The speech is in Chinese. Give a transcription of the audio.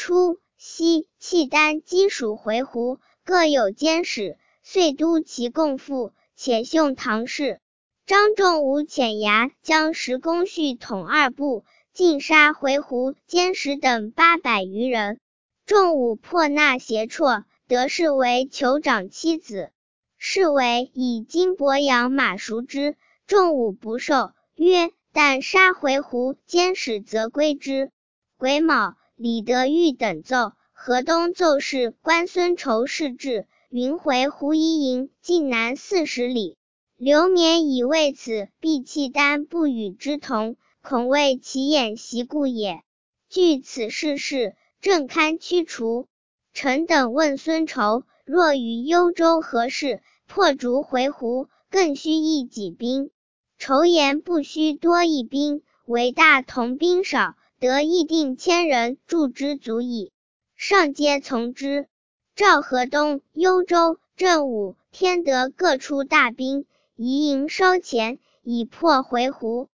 初，西契丹击蜀回鹘，各有监使，遂督其共赴，且兄唐氏。张仲武遣牙将石公绪统二部，尽杀回鹘监使等800余人。仲武破纳胁绰，得势为酋长妻子。是为以金帛养马赎之，仲武不受，曰：但杀回鹘监使则归之。癸卯，李德裕等奏，河东奏事关孙仇事至，云回鹘一营晋南40里。刘勉以为此必契丹不与之同，恐为其演习故也。据此事，正堪驱除。臣等问孙仇，若于幽州何事，破逐回鹘，更须一己兵。仇言不须多一兵，唯大同兵少，得议定1000人助之足矣。上皆从之。赵河东、幽州、镇武、天德各出大兵，移营稍前，以破回鹘。